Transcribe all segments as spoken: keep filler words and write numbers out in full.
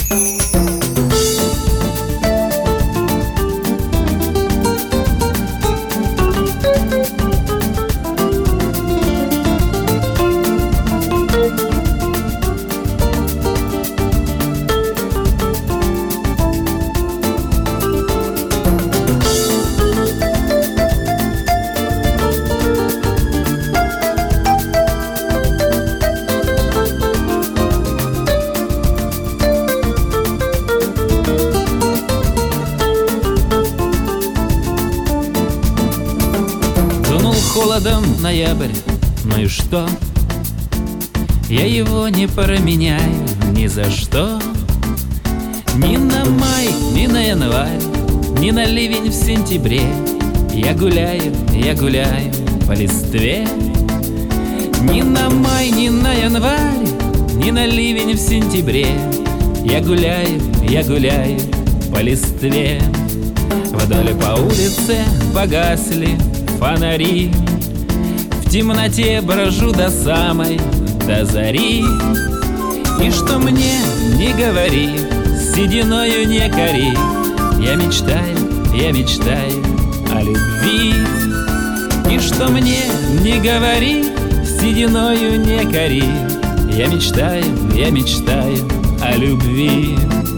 Холодом ноябрь, ну и что? Я его не променяю ни за что. Ни на май, ни на январь, ни на ливень в сентябре. Я гуляю, я гуляю по листве. Ни на май, ни на январь, ни на ливень в сентябре. Я гуляю, я гуляю по листве. Вдоль по улице погасли фонари. В темноте брожу до самой, до зари. И что мне не говори, сединою не кори. Я мечтаю, я мечтаю о любви. И что мне не говори, сединою не кори. Я мечтаю, я мечтаю о любви.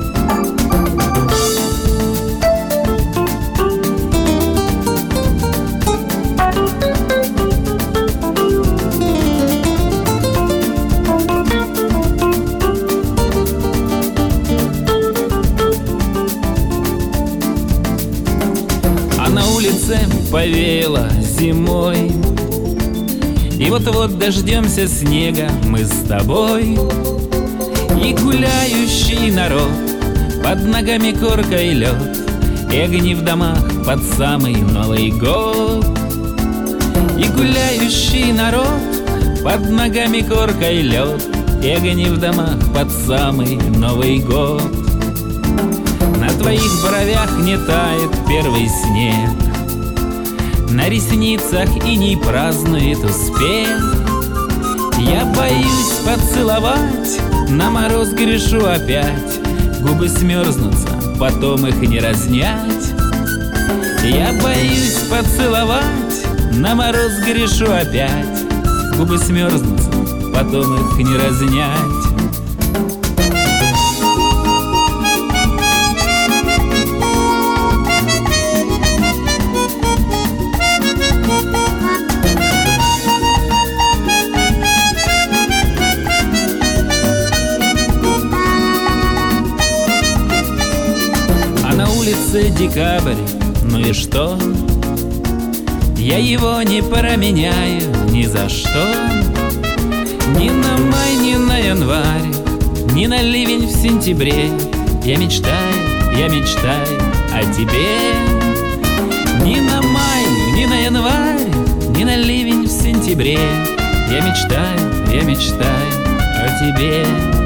На улице повеяло зимой, и вот-вот дождемся снега мы с тобой. И гуляющий народ, под ногами корка и лед, и огни в домах под самый Новый год. И гуляющий народ, под ногами корка и лед, и огни в домах под самый Новый год. На твоих бровях не тает первый снег, на ресницах иней празднует успех. Я боюсь поцеловать, на мороз грешу опять. Губы смерзнутся, потом их не разнять. Я боюсь поцеловать, на мороз грешу опять. Губы смерзнутся, потом их не разнять. Декабрь, ну и что? Я его не променяю ни за что. Ни на май, ни на январь, ни на ливень в сентябре. Я мечтаю, я мечтаю о тебе. Ни на май, ни на январь, ни на ливень в сентябре. Я мечтаю, я мечтаю о тебе.